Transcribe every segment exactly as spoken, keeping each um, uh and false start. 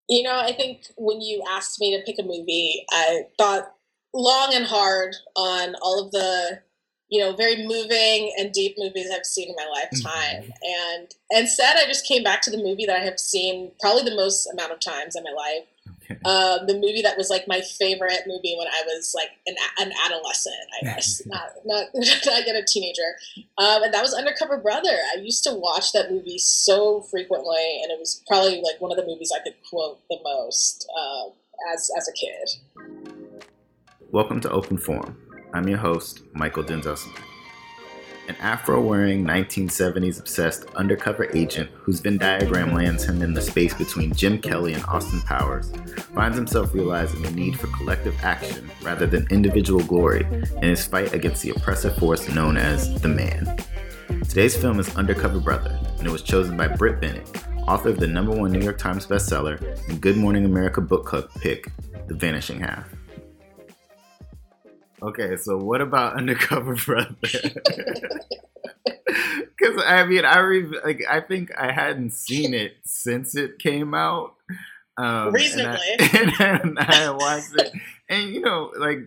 You know, I think when you asked me to pick a movie, I thought long and hard on all of the, you know, very moving and deep movies I've seen in my lifetime. Mm-hmm. And instead, I just came back to the movie that I have seen probably the most amount of times in my life. Okay. Um, the movie that was like my favorite movie when I was like an, an adolescent, I guess, not not not yet a teenager. Um, and that was Undercover Brother. I used to watch that movie so frequently, and it was probably like one of the movies I could quote the most uh, as as a kid. Welcome to Open Forum. I'm your host, Michael Denzelson. An afro-wearing, nineteen seventies obsessed undercover agent whose Venn diagram lands him in the space between Jim Kelly and Austin Powers finds himself realizing the need for collective action rather than individual glory in his fight against the oppressive force known as the Man. Today's film is Undercover Brother, and it was chosen by Britt Bennett, author of the number one New York Times bestseller and Good Morning America book club pick, The Vanishing Half. Okay, so what about Undercover Brother? Because I mean, I re- like I think I hadn't seen it since it came out. Um, Reasonably, and I, and I watched it, and you know, like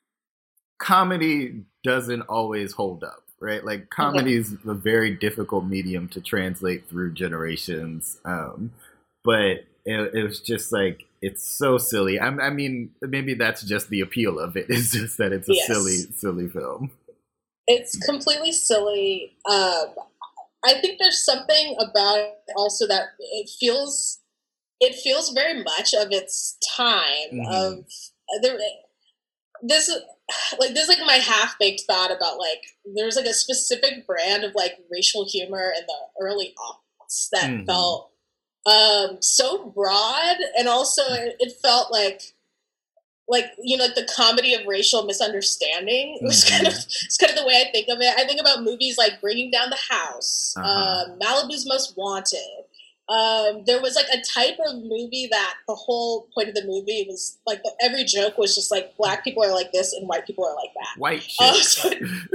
comedy doesn't always hold up, right? Like comedy is a very difficult medium to translate through generations, um, but it, it was just like. It's so silly. I, I mean, maybe that's just the appeal of it. It's just that it's a yes. silly, silly film. It's completely silly. Um, I think there's something about it also that it feels, it feels very much of its time. Mm-hmm. Of there, this like there's like my half baked thought about like there's like a specific brand of like racial humor in the early aughts that mm-hmm. felt. Um, so broad, and also it, it felt like, like you know, like the comedy of racial misunderstanding. It was mm-hmm. kind of it's kind of the way I think of it. I think about movies like Bringing Down the House, uh-huh. um, Malibu's Most Wanted. Um, there was like a type of movie that the whole point of the movie was like the, every joke was just like black people are like this and white people are like that. White shit. Um, so,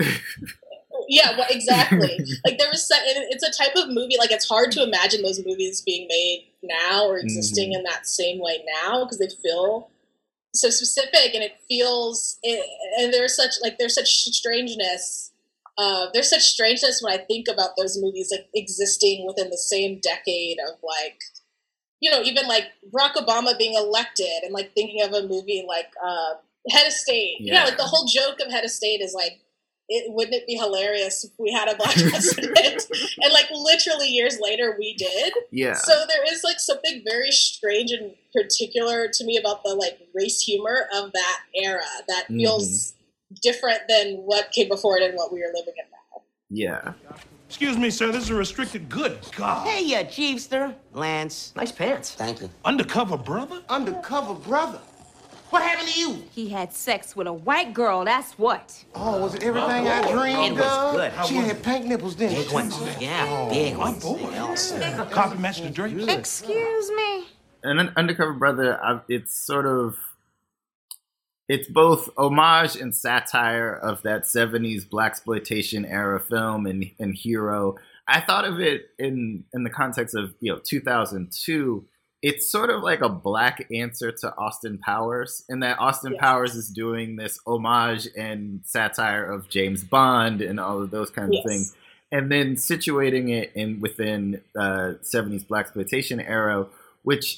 Yeah, well, exactly. Like there was, it's a type of movie. Like it's hard to imagine those movies being made now or existing mm-hmm. in that same way now because they feel so specific and it feels. It, and there's such like there's such strangeness. Uh, there's such strangeness when I think about those movies like existing within the same decade of like, you know, even like Barack Obama being elected and like thinking of a movie like uh, Head of State. Yeah. yeah, like the whole joke of Head of State is like. It, wouldn't it be hilarious if we had a black president? And like literally years later, we did. Yeah. So there is like something very strange and particular to me about the like race humor of that era that feels mm-hmm. different than what came before it and what we are living in now. Yeah. Excuse me, sir. This is a restricted good. God. Hey, you Jeepster. Lance. Nice pants. Thank you. Undercover brother? Undercover brother? What happened to you? He had sex with a white girl, that's what. Oh, was it everything I dreamed of? It was good. She had pink nipples, didn't she? Big ones. Yeah, oh, big ones. Copy match the drapes. Excuse me. And then Undercover Brother, I, it's sort of, it's both homage and satire of that seventies blaxploitation era film and, and hero. I thought of it in in the context of, you know, two thousand two. It's sort of like a black answer to Austin Powers, in that Austin yes. Powers is doing this homage and satire of James Bond and all of those kinds yes. of things, and then situating it in within uh, seventies blaxploitation era, which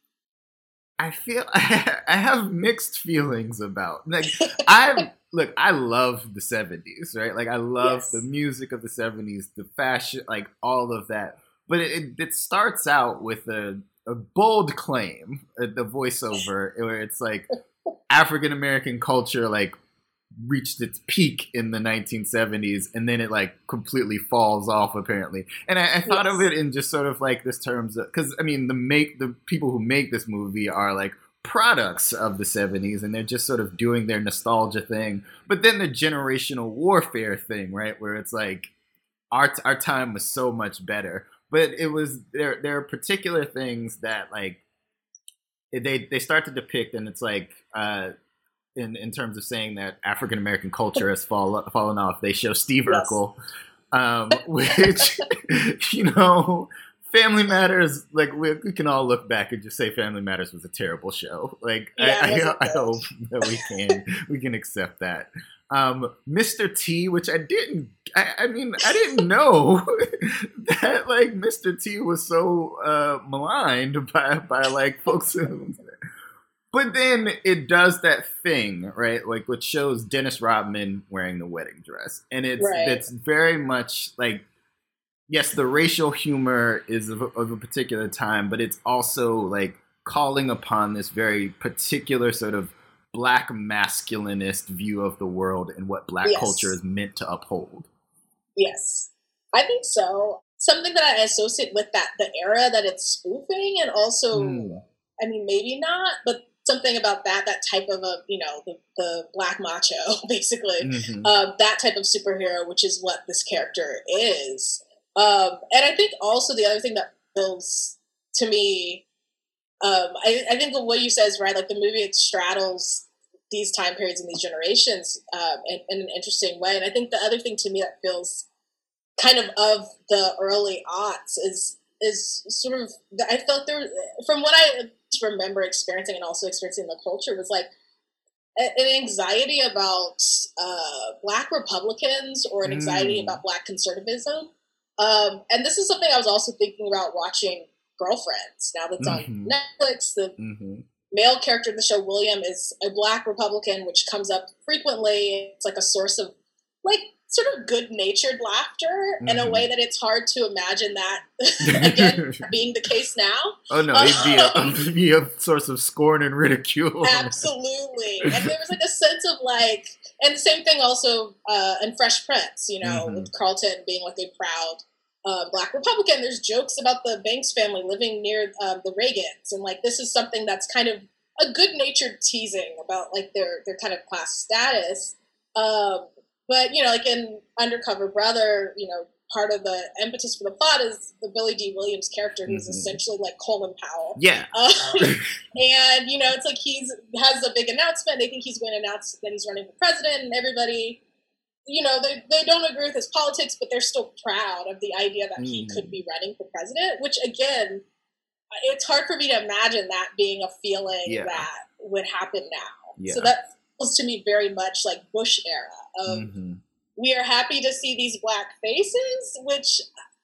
I feel I have mixed feelings about. Like I look, I love the seventies, right? Like I love yes. the music of the seventies, the fashion, like all of that. But it, it starts out with a a bold claim, uh, the voiceover, where it's like African American culture like reached its peak in the nineteen seventies, and then it like completely falls off apparently. And I, I thought yes. of it in just sort of like this terms, because I mean the make the people who make this movie are like products of the seventies, and they're just sort of doing their nostalgia thing. But then the generational warfare thing, right, where it's like our our time was so much better. But it was there. There are particular things that like they they start to depict, and it's like uh, in in terms of saying that African American culture has fall, fallen off. They show Steve yes. Urkel, um, which you know Family Matters, like we, we can all look back and just say Family Matters was a terrible show. Like Yeah, I, it I, I wasn't hope that we can we can accept that. Um, Mister T, which I didn't, I, I mean, I didn't know that like Mister T was so uh, maligned by by like folks. Who, but then it does that thing, right? Like which shows Dennis Rodman wearing the wedding dress, and it's Right. it's very much like. Yes, the racial humor is of a, of a particular time, but it's also like calling upon this very particular sort of black masculinist view of the world and what black Yes. culture is meant to uphold. Yes, I think so. Something that I associate with that, the era that it's spoofing, and also, Mm. I mean, maybe not, but something about that, that type of a, you know, the, the black macho, basically, Mhm. um, that type of superhero, which is what this character is. Um, and I think also the other thing that feels to me, um, I, I think what you said is right. Like the movie, it straddles these time periods and these generations um, in, in an interesting way. And I think the other thing to me that feels kind of of the early aughts is is sort of I felt there from what I remember experiencing and also experiencing in the culture was like an anxiety about uh, Black Republicans or an anxiety Mm. about Black conservatism. Um, and this is something I was also thinking about watching Girlfriends, now that's Mhm. on Netflix. The Mm-hmm. male character in the show, William, is a Black Republican, which comes up frequently. It's like a source of like sort of good-natured laughter in a Mhm. way that it's hard to imagine that again being the case now. Oh no, it'd be a, it'd be a source of scorn and ridicule. Absolutely. And there was like a sense of like, and the same thing also uh, in Fresh Prince, you know, Mhm. with Carlton being like a proud uh, Black Republican. There's jokes about the Banks family living near um, the Reagans. And like, this is something that's kind of a good-natured teasing about like their, their kind of class status. Um, but, you know, like in Undercover Brother, you know, part of the impetus for the plot is the Billy D. Williams character, who's Mhm. essentially like Colin Powell. Yeah. Um, and you know, it's like he's has a big announcement. They think he's going to announce that he's running for president, and everybody, you know, they they don't agree with his politics, but they're still proud of the idea that he Mm. could be running for president. Which again, it's hard for me to imagine that being a feeling Yeah. that would happen now. Yeah. So that feels to me very much like Bush era of Mhm. we are happy to see these Black faces, which.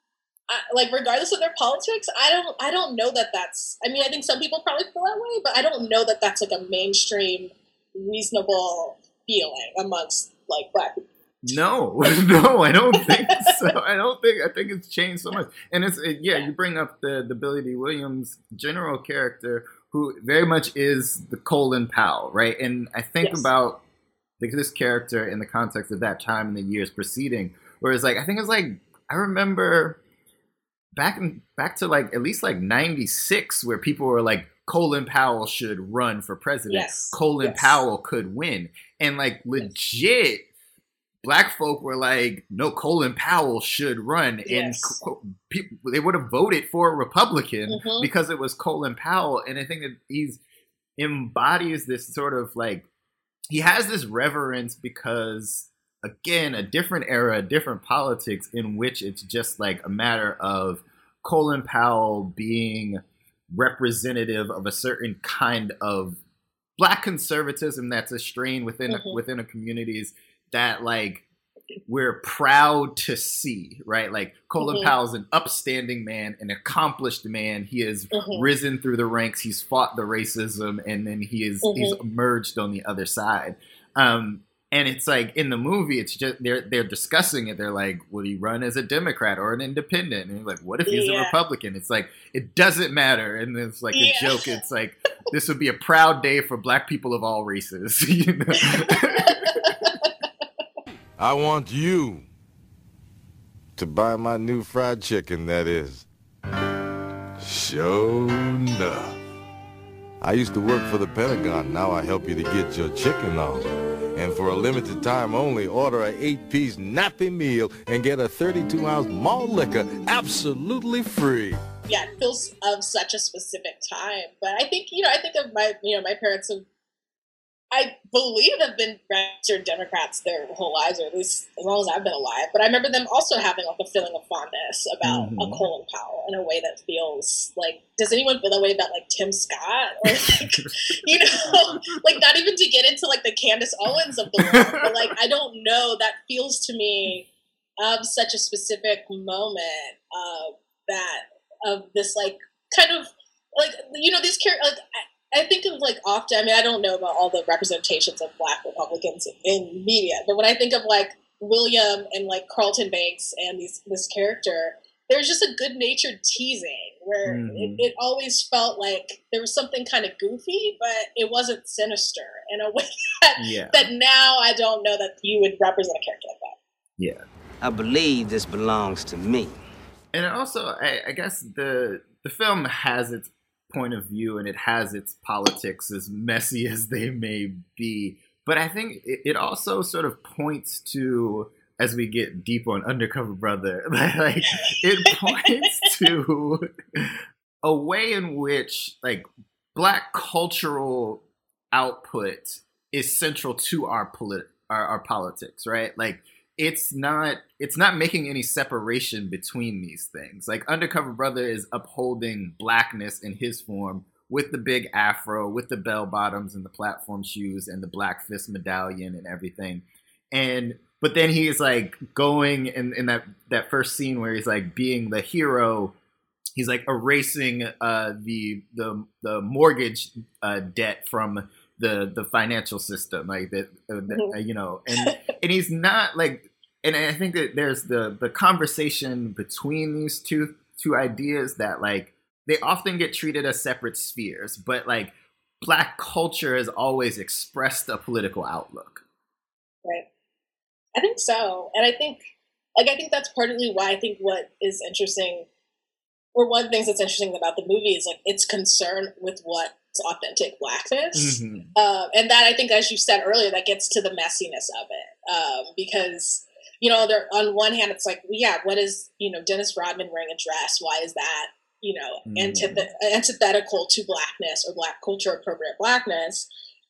I, like regardless of their politics, I don't I don't know that that's I mean I think some people probably feel that way, but I don't know that that's like a mainstream reasonable feeling amongst like Black people. No, no, I don't think so. I don't think. I think it's changed so much. And it's it, yeah, you bring up the the Billy D. Williams general character, who very much is the Colin Powell, right? And I think Yes. about like, this character in the context of that time in the years preceding, where it's like I think it's like I remember back in back to like at least like ninety-six, where people were like, Colin Powell should run for president. Yes. Colin Yes. Powell could win, and like legit. Black folk were like, no, Colin Powell should run. And Yes. co- people, they would have voted for a Republican Mhm. because it was Colin Powell. And I think that he's embodies this sort of like, he has this reverence because, again, a different era, different politics in which it's just like a matter of Colin Powell being representative of a certain kind of Black conservatism that's a strain within Mhm. within a communities that like we're proud to see, right? Like Colin Mhm. Powell's an upstanding man, an accomplished man. He has Mhm. risen through the ranks. He's fought the racism, and then he is he's Mhm. emerged on the other side. Um, and it's like in the movie, it's just they're they're discussing it. They're like, would he run as a Democrat or an independent? And he's like, what if he's a Yeah. Republican? It's like it doesn't matter. And it's like Yeah. a joke. It's like this would be a proud day for Black people of all races. You know? I want you to buy my new fried chicken, that is. Sure enough. I used to work for the Pentagon. Now I help you to get your chicken on. And for a limited time only, order a eight-piece nappy meal and get a thirty-two ounce malt liquor absolutely free. Yeah, it feels of such a specific time. But I think, you know, I think of my, you know, my parents have I believe have been registered Democrats their whole lives, or at least as long as I've been alive. But I remember them also having like a feeling of fondness about mm-hmm. a Colin Powell in a way that feels like, does anyone feel that way about like Tim Scott? Or like, you know, like not even to get into like the Candace Owens of the world, but like, I don't know, that feels to me of such a specific moment of that, of this like kind of like, you know, these characters, like, I, I think of like often, I mean, I don't know about all the representations of Black Republicans in media, but when I think of like William and like Carlton Banks and these, this character, there's just a good-natured teasing where mm-hmm. it, it always felt like there was something kind of goofy, but it wasn't sinister in a way that, yeah. that now I don't know that you would represent a character like that. Yeah. I believe this belongs to me. And also, I, I guess the the film has its point of view and it has its politics, as messy as they may be. But I think it, it also sort of points to, as we get deep on Undercover Brother, like it points to a way in which like Black cultural output is central to our polit- our, our politics, right? Like it's not it's not making any separation between these things. Like Undercover Brother is upholding Blackness in his form with the big afro, with the bell bottoms and the platform shoes and the Black Fist medallion and everything. And but then he's like going in, in that, that first scene where he's like being the hero. He's like erasing uh, the the the mortgage uh, debt from the the financial system, like that, uh, uh, you know, and and he's not like. And I think that there's the, the conversation between these two two ideas that like they often get treated as separate spheres, but like Black culture has always expressed a political outlook. Right. I think so. And I think like I think that's partly why I think what is interesting, or one of the things that's interesting about the movie is like its concern with what's authentic Blackness. Mm-hmm. Uh, and that I think, as you said earlier, that gets to the messiness of it. Um, because You know, there on one hand, it's like, yeah, what is, you know, Dennis Rodman wearing a dress? Why is that, you know, mm. antith- antithetical to Blackness or Black culture appropriate Blackness?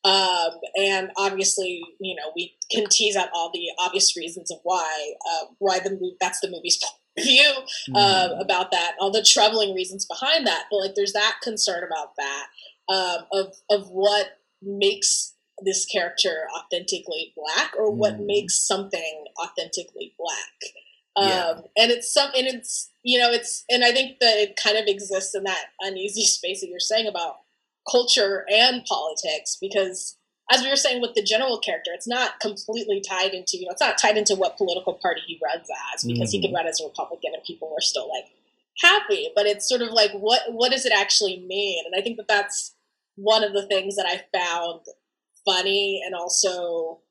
Um, and obviously, you know, we can tease out all the obvious reasons of why, uh, why the movie, that's the movie's view uh, mm. about that, all the troubling reasons behind that. But like, there's that concern about that, um, of of what makes this character authentically Black, or what mm. makes something authentically Black. Um, yeah. And it's some, and it's, you know, it's, and I think that it kind of exists in that uneasy space that you're saying about culture and politics, because as we were saying with the general character, it's not completely tied into, you know, it's not tied into what political party he runs as, because mm. he could run as a Republican and people were still like happy, but it's sort of like, what, what does it actually mean? And I think that that's one of the things that I found funny, and also,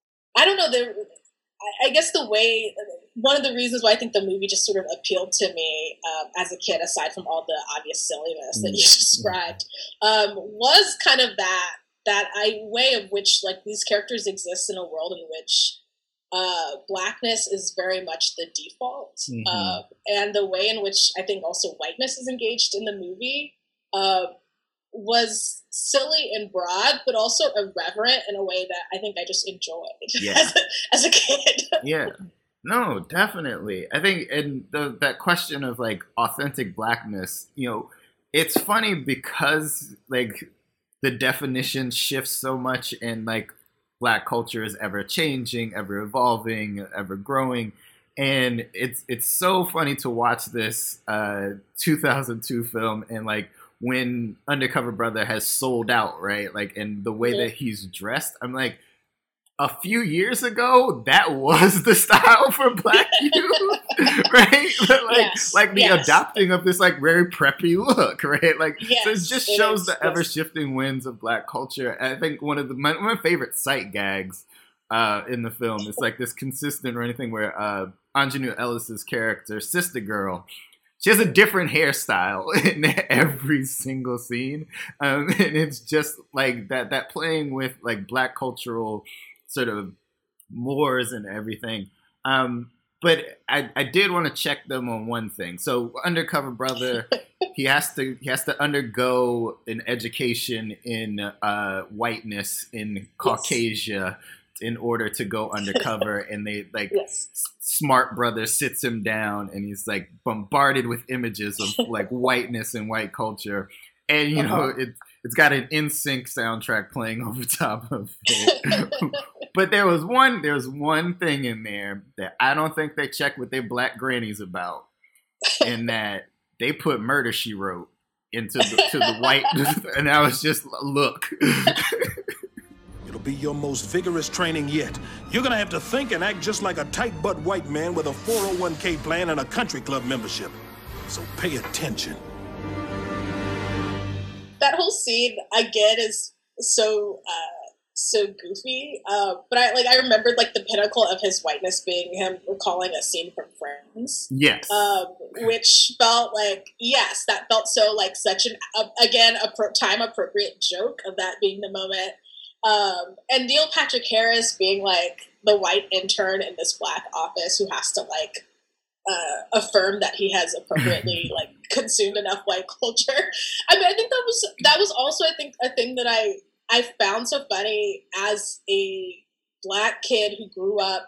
I don't know, there, I guess the way, one of the reasons why I think the movie just sort of appealed to me um, as a kid, aside from all the obvious silliness that you described, um, was kind of that, that I, way of which like these characters exist in a world in which uh, Blackness is very much the default. Mm-hmm. Uh, and the way in which I think also whiteness is engaged in the movie uh, was silly and broad, but also irreverent in a way that I think I just enjoyed yeah. as, a, as a kid. Yeah, no, definitely. I think, and the, that question of like authentic Blackness, you know, it's funny because like the definition shifts so much, and like Black culture is ever changing, ever evolving, ever growing. And it's, it's so funny to watch this uh, two thousand two film and like, when Undercover Brother has sold out, right? Like, and the way yeah. that he's dressed, I'm like, a few years ago, that was the style for Black youth, right? But like, yes. like the yes. adopting of this like very preppy look, right? Like, yes, so it just it shows is. the yes. ever shifting winds of Black culture. And I think one of the my, my favorite sight gags uh, in the film is like this consistent or anything where uh, Aunjanue Ellis's character, Sister Girl, she has a different hairstyle in every single scene. Um, and it's just like that, that playing with like Black cultural sort of mores and everything. Um, But I, I did want to check them on one thing. So Undercover Brother, he has to he has to undergo an education in uh, whiteness in Caucasia in order to go undercover. And they like Yes. Smart Brother sits him down and he's like bombarded with images of like whiteness and white culture. And you know Uh-huh. it it's got an N Sync soundtrack playing over top of it. But there was one, there's one thing in there that I don't think they checked with their black grannies about, in that they put Murder, She Wrote into the, to the white, and I was just, look. It'll be your most vigorous training yet. You're gonna have to think and act just like a tight-butt white man with a four oh one k plan and a country club membership. So pay attention. That whole scene, I get, is so uh, so goofy. Uh, but I like I remembered like the pinnacle of his whiteness being him recalling a scene from Friends. Yes. Um, which felt like, yes, that felt so like such an, uh, again, a pro- time appropriate joke of that being the moment. Um, and Neil Patrick Harris being like the white intern in this black office who has to like uh, affirm that he has appropriately like consumed enough white culture. I mean, I think that was, that was also, I think, a thing that I, I found so funny as a black kid who grew up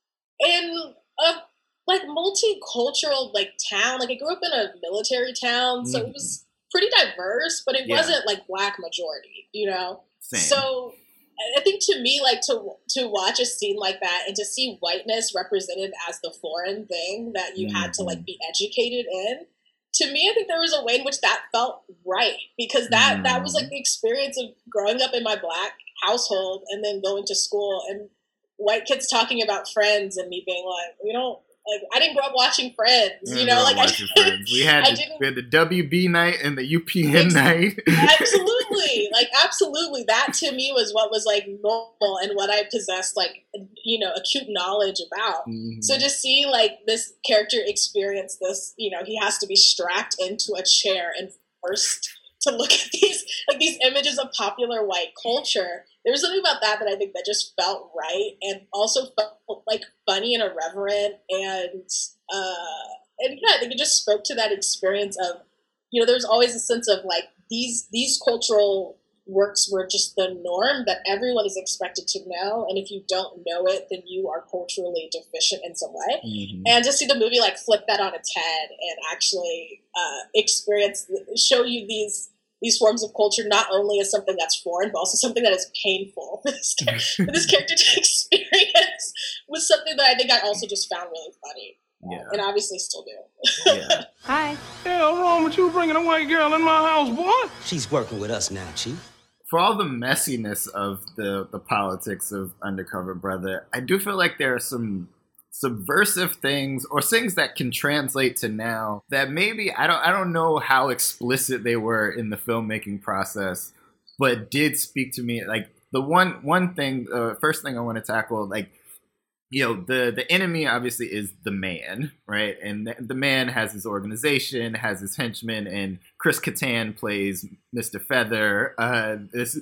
in a like multicultural like town. Like I grew up in a military town, so it was pretty diverse, but it Yeah. wasn't like black majority, you know? Same. So I think to me, like to to watch a scene like that and to see whiteness represented as the foreign thing that you had to like be educated in, to me, I think there was a way in which that felt right, because that, that was like the experience of growing up in my black household and then going to school and white kids talking about Friends and me being like, we don't, like, I didn't grow up watching Friends, you We know, were like I, watching Friends. We had I the, didn't- we had the W B night and the U P N night. absolutely, like absolutely. That to me was what was like normal and what I possessed like, you know, acute knowledge about. Mhm. So to see like this character experience this, you know, he has to be strapped into a chair and forced to look at these like these images of popular white culture. There was something about that that I think that just felt right and also felt like funny and irreverent, and uh, and yeah, I think it just spoke to that experience of, you know, there's always a sense of like these these cultural works were just the norm that everyone is expected to know, and if you don't know it, then you are culturally deficient in some way. Mhm. And to see the movie like flip that on its head and actually uh, experience, show you these these forms of culture not only as something that's foreign, but also something that is painful for this, for this character to experience, was something that I think I also just found really funny. Yeah. And obviously still do. Yeah. Hi. Hell wrong with you bringing a white girl in my house, boy? She's working with us now, Chief. For all the messiness of the, the politics of Undercover Brother, I do feel like there are some subversive things or things that can translate to now that maybe I don't I don't know how explicit they were in the filmmaking process, but did speak to me. Like the one one thing, uh, first thing I want to tackle, like, you know, the the enemy obviously is the man, right? And the, the man has his organization, has his henchmen, and Chris Kattan plays Mister Feather. Uh, this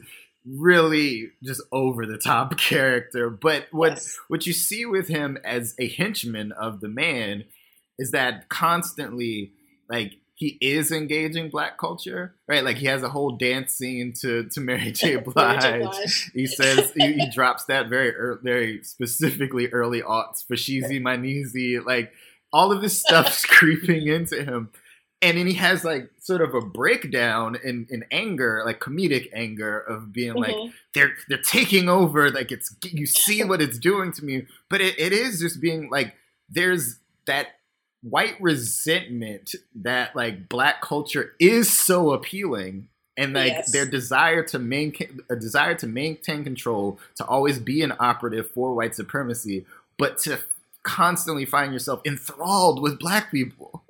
really just over the top character. But what Yes. what you see with him as a henchman of the man is that constantly, like, he is engaging black culture, right? Like he has a whole dance scene to to Mary J. Mary J. Blige. Blige. He says he, he drops that very ear very specifically early aughts for Sheezy My Kneesy. Like all of this stuff's creeping into him. And then he has like sort of a breakdown in, in anger, like comedic anger of being like, Mhm. they're they're taking over, like it's you see what it's doing to me. But it, it is just being like, there's that white resentment that like black culture is so appealing, and like Yes. their desire to maintain a desire to maintain control, to always be an operative for white supremacy, but to constantly find yourself enthralled with black people.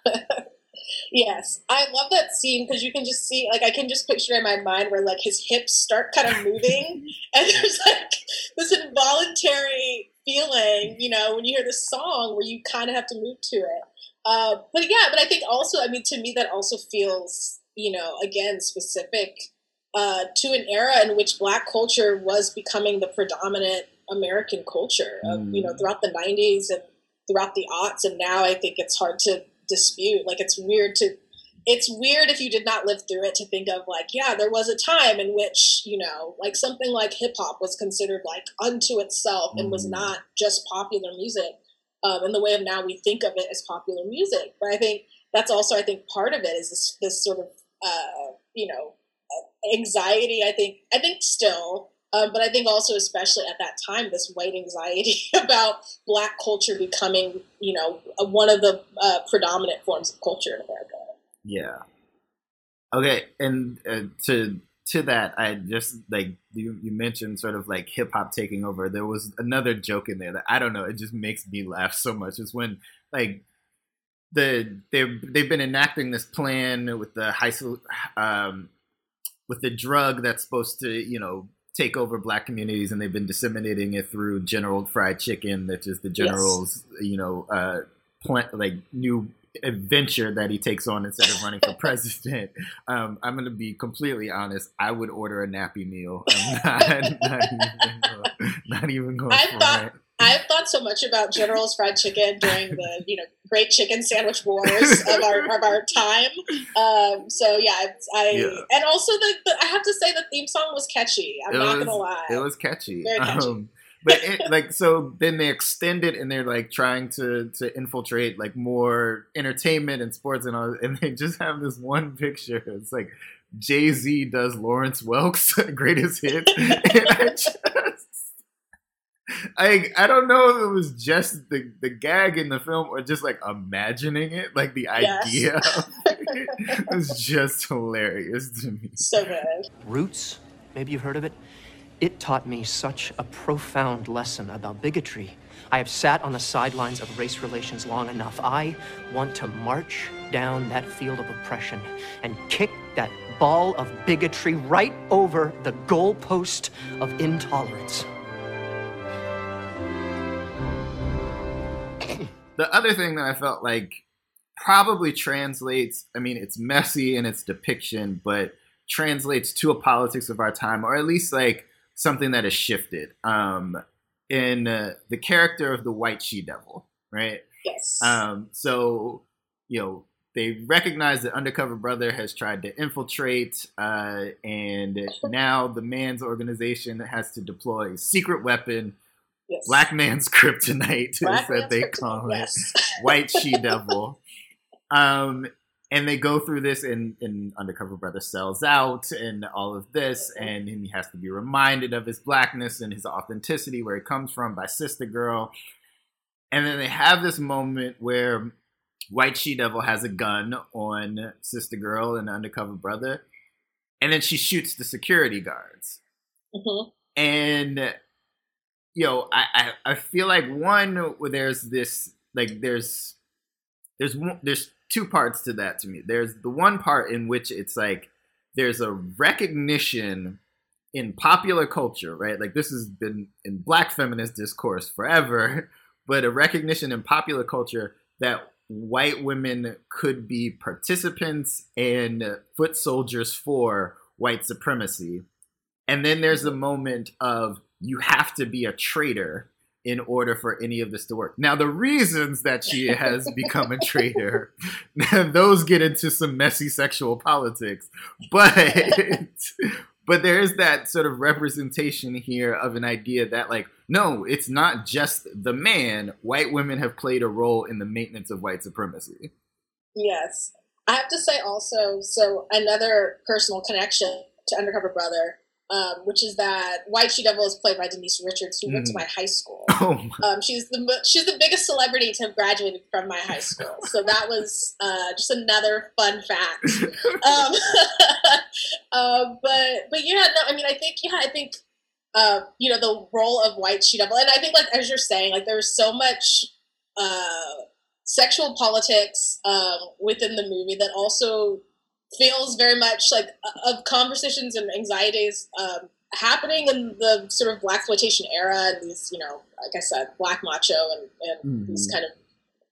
Yes, I love that scene because you can just see, like, I can just picture in my mind where, like, his hips start kind of moving, and there's, like, this involuntary feeling, you know, when you hear this song where you kind of have to move to it. Uh, but yeah, but I think also, I mean, to me, that also feels, you know, again, specific uh, to an era in which black culture was becoming the predominant American culture, of, you know, throughout the nineties and throughout the aughts, and now I think it's hard to dispute. Like, it's weird to, it's weird if you did not live through it to think of like, yeah, there was a time in which, you know, like something like hip hop was considered like unto itself and mm-hmm. was not just popular music. Um, in the way of now we think of it as popular music. But I think that's also, I think part of it is this, this sort of, uh, you know, anxiety, I think, I think still, um, but I think also especially at that time, this white anxiety about Black culture becoming, you know, one of the uh, predominant forms of culture in America. Yeah. Okay, and uh, to to that, I just, like, you, you mentioned sort of like hip hop taking over. There was another joke in there that, I don't know, it just makes me laugh so much. It's when, like, the they they've been enacting this plan with the high school, um, with the drug that's supposed to, you know, take over Black communities, and they've been disseminating it through General Fried Chicken, that is the general's, yes. you know, uh, point, like, new adventure that he takes on instead of running for president. Um, I'm going to be completely honest. I would order a Nappy meal. I'm not, not even going, not even going I for thought, it. I've thought so much about General's Fried Chicken during the, you know, great chicken sandwich wars of our of our time. Um, so yeah, I yeah. and also the, the I have to say the theme song was catchy. I'm it not was, gonna lie, it was catchy. Very catchy. Um, but it, like, so then they extend it and they're like trying to to infiltrate like more entertainment and sports and all, and they just have this one picture. It's like Jay-Z does Lawrence Welk's greatest hits, and I just. I I don't know if it was just the, the gag in the film or just like imagining it, like the idea yes. of it was just hilarious to me. So good. Roots, maybe you've heard of it. It taught me such a profound lesson about bigotry. I have sat on the sidelines of race relations long enough. I want to march down that field of oppression and kick that ball of bigotry right over the goalpost of intolerance. The other thing that I felt like probably translates, I mean, it's messy in its depiction, but translates to a politics of our time, or at least like something that has shifted. Um, in uh, the character of the White She-Devil, right? Yes. Um, so, you know, they recognize that Undercover Brother has tried to infiltrate, uh, and now the man's organization has to deploy a secret weapon. Yes. Black man's kryptonite Black is that they call it. Yes. White She-Devil. Um, and they go through this, and, and Undercover Brother sells out and all of this, and he has to be reminded of his blackness and his authenticity, where he comes from, by Sister Girl. And then they have this moment where White She-Devil has a gun on Sister Girl and Undercover Brother, and then she shoots the security guards. Mm-hmm. And... You know, I, I, I feel like one where there's this like there's there's there's two parts to that to me. There's the one part in which it's like there's a recognition in popular culture, right? Like this has been in Black feminist discourse forever, but a recognition in popular culture that white women could be participants and foot soldiers for white supremacy. And then there's a moment of you have to be a traitor in order for any of this to work. Now, the reasons that she has become a traitor, those get into some messy sexual politics. But but there is that sort of representation here of an idea that, like, no, it's not just the man. White women have played a role in the maintenance of white supremacy. Yes. I have to say also, so another personal connection to Undercover Brother, Um, which is that White She-Devil is played by Denise Richards, who mm. went to my high school. Oh my. Um, she's the she's the biggest celebrity to have graduated from my high school. So that was uh, just another fun fact. um, uh, but but yeah, no, I mean, I think yeah, I think uh, you know, the role of White She-Devil, and I think, like as you're saying, like there's so much uh, sexual politics um, within the movie that also feels very much like uh, of conversations and anxieties um, happening in the sort of Blaxploitation era, and these, you know, like I said, Black macho and, and mm-hmm. these kind of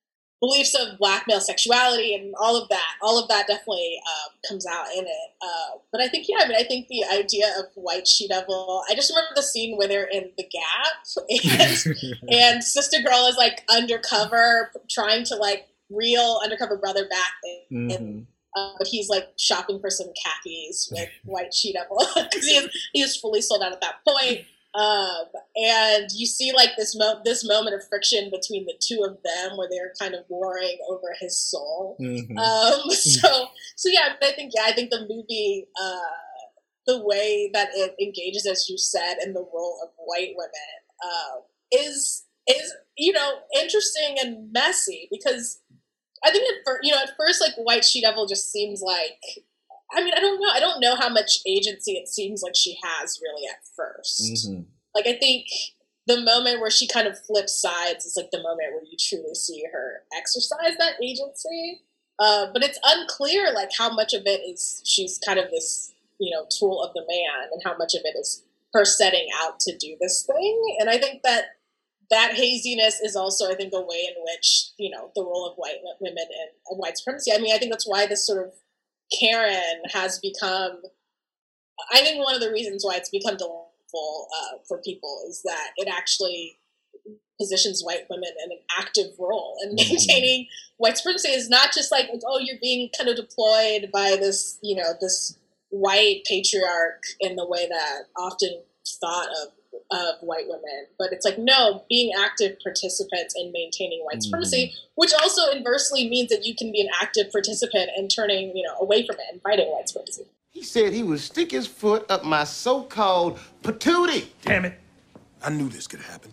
beliefs of black male sexuality and all of that. All of that definitely um, comes out in it. Uh, but I think, yeah, I mean, I think the idea of White She-Devil, I just remember the scene where they're in the Gap and, and Sister Girl is like undercover trying to like reel Undercover Brother back in. Mm-hmm. And, uh, but he's like shopping for some khakis with White She-Devil because he is, he is fully sold out at that point. Um, and you see like this mo- this moment of friction between the two of them where they're kind of warring over his soul. Mm-hmm. Um, so, so yeah, I think, yeah, I think the movie, uh, the way that it engages, as you said, in the role of white women, uh, is, is, you know, interesting and messy because I think at first, you know, at first, like White She-Devil just seems like, I mean, I don't know. I don't know how much agency it seems like she has really at first. Mm-hmm. Like, I think the moment where she kind of flips sides is like the moment where you truly see her exercise that agency. Uh, but it's unclear, like, how much of it is she's kind of this, you know, tool of the man and how much of it is her setting out to do this thing. And I think that that haziness is also, I think, a way in which, you know, the role of white women and white supremacy. I mean, I think that's why this sort of Karen has become, I think one of the reasons why it's become delightful uh, for people is that it actually positions white women in an active role and maintaining white supremacy is not just like, oh, you're being kind of deployed by this, you know, this white patriarch in the way that often thought of of white women, but it's like, no, being active participants in maintaining white supremacy, mm. which also inversely means that you can be an active participant in turning, you know, away from it and fighting white supremacy. He said he would stick his foot up my so-called patootie. Damn it. I knew this could happen.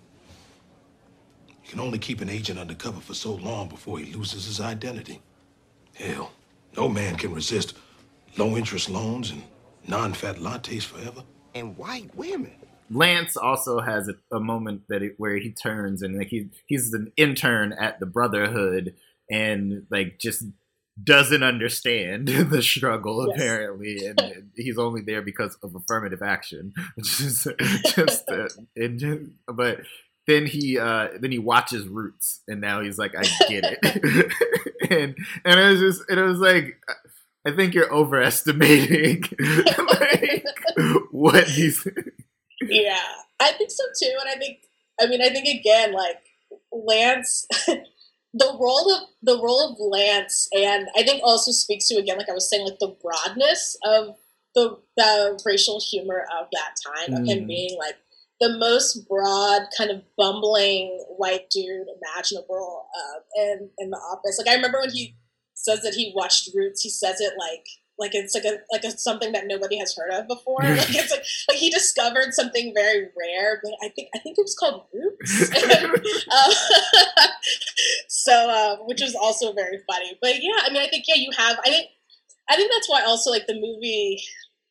You can only keep an agent undercover for so long before he loses his identity. Hell, no man can resist low-interest loans and non-fat lattes forever. And white women. Lance also has a, a moment that it, where he turns and like he he's an intern at the Brotherhood and like just doesn't understand the struggle yes. apparently, and he's only there because of affirmative action. just, just, uh, and just, but then he uh, then he watches Roots and now he's like, I get it, and and it was just and it was like, I think you're overestimating like what he's. Yeah, I think so too. And I think, I mean, I think again, like Lance, the role of the role of Lance, and I think also speaks to, again, like I was saying, like the broadness of the the racial humor of that time, mm. of him being like the most broad kind of bumbling white dude imaginable uh, in in The Office. Like I remember when he says that he watched Roots, he says it like. Like it's like a like a, something that nobody has heard of before. Like it's like like he discovered something very rare. But I think I think it was called Roots. and, uh, so, uh, which was also very funny. But yeah, I mean, I think yeah, you have. I think I think that's why also like the movie.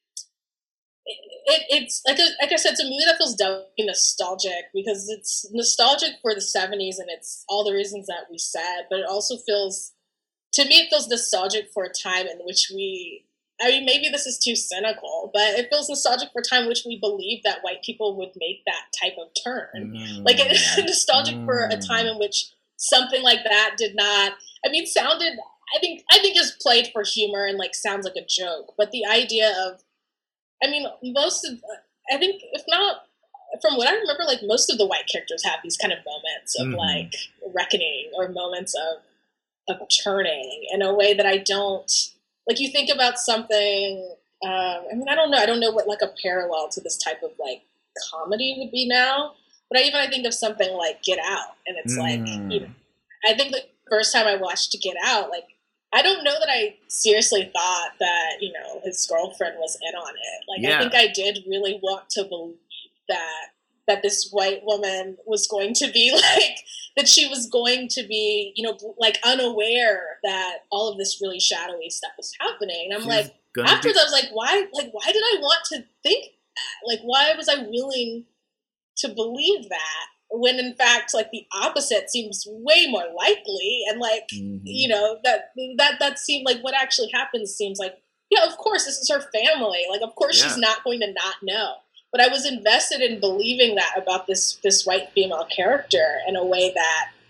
It, it it's like a, like I said, it's a movie that feels definitely nostalgic because it's nostalgic for the seventies and it's all the reasons that we said. But it also feels. To me, it feels nostalgic for a time in which we, I mean, maybe this is too cynical, but it feels nostalgic for a time in which we believed that white people would make that type of turn. Mm. Like, it's nostalgic mm. for a time in which something like that did not, I mean, sounded, I think, I think is played for humor and, like, sounds like a joke. But the idea of, I mean, most of, I think, if not, from what I remember, like, most of the white characters have these kind of moments of, mm. like, reckoning or moments of, of turning in a way that I don't like. You think about something. Um, I mean, I don't know. I don't know what like a parallel to this type of like comedy would be now. But I even I think of something like Get Out, and it's mm. like you know, I think the first time I watched Get Out, like I don't know that I seriously thought that you know his girlfriend was in on it. Like yeah. I think I did really want to believe that that this white woman was going to be like. That she was going to be, you know, like unaware that all of this really shadowy stuff was happening. And I'm She's like, afterwards be- I was like, why, like, why did I want to think that? Like, why was I willing to believe that? When in fact, like the opposite seems way more likely. And like, mm-hmm. you know, that, that, that seemed like what actually happens seems like, yeah, of course, this is her family. Like, of course yeah. she's not going to not know. But I was invested in believing that about this this white female character in a way that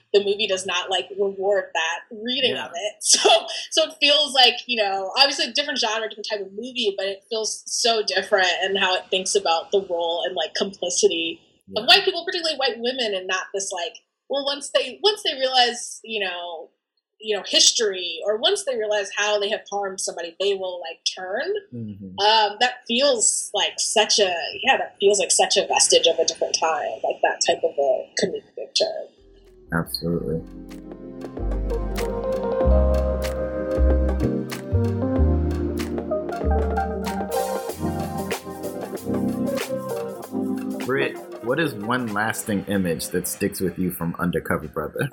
the movie does not like reward that reading Yeah. of it. So so it feels like, you know, obviously a different genre, different type of movie, but it feels so different in how it thinks about the role and like complicity Yeah. of white people, particularly white women, and not this like, well, once they once they realize, you know, you know, history, or once they realize how they have harmed somebody, they will like turn. Mm-hmm. Um, that feels like such a yeah, that feels like such a vestige of a different time, like that type of a comedic picture. Absolutely. Britt, what is one lasting image that sticks with you from Undercover Brother?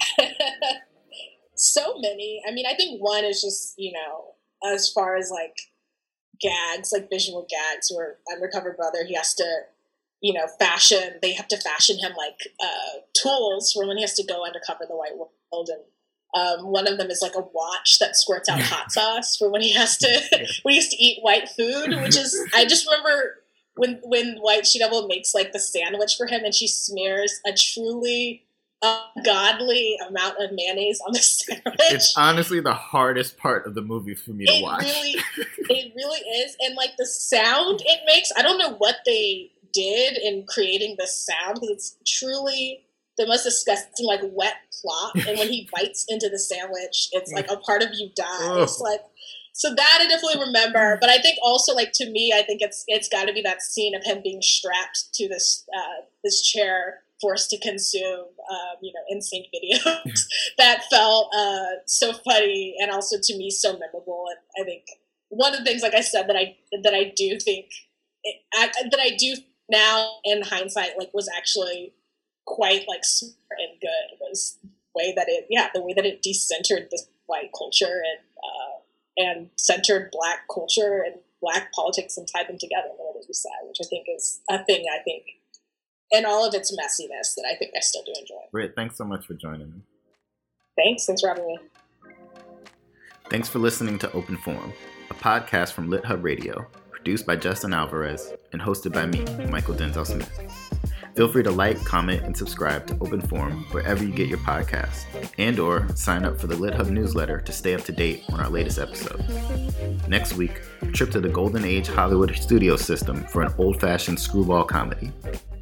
So many. I mean, I think one is just, you know, as far as like gags, like visual gags, where Undercover Brother, he has to, you know, fashion, they have to fashion him like uh, tools for when he has to go undercover the white world. And um, one of them is like a watch that squirts out hot sauce for when he has to, when he has to eat white food, which is, I just remember when, when White She-Devil makes like the sandwich for him and she smears a truly ungodly amount of mayonnaise on the sandwich. It's honestly the hardest part of the movie for me to it watch. Really, it really is. And like the sound it makes, I don't know what they did in creating the sound, because it's truly the most disgusting, like wet plop. And when he bites into the sandwich, it's like a part of you dies. Like, so that I definitely remember. But I think also, like, to me, I think it's it's got to be that scene of him being strapped to this uh, this chair, forced to consume, um, you know, N Sync videos. That felt uh, so funny, and also to me so memorable. And I think one of the things, like I said, that I that I do think it, I, that I do now in hindsight, like, was actually quite like smart and good, was the way that it, yeah, the way that it decentered this white culture and uh, and centered Black culture and Black politics and tied them together in the way that you said, which I think is a thing. I think. And all of its messiness that I think I still do enjoy. Britt, thanks so much for joining me. Thanks. Thanks for having me. Thanks for listening to Open Forum, a podcast from Lit Hub Radio, produced by Justin Alvarez and hosted by me, Michael Denzel Smith. Feel free to like, comment, and subscribe to Open Forum wherever you get your podcasts, and or sign up for the Lit Hub newsletter to stay up to date on our latest episodes. Next week, a trip to the Golden Age Hollywood studio system for an old-fashioned screwball comedy.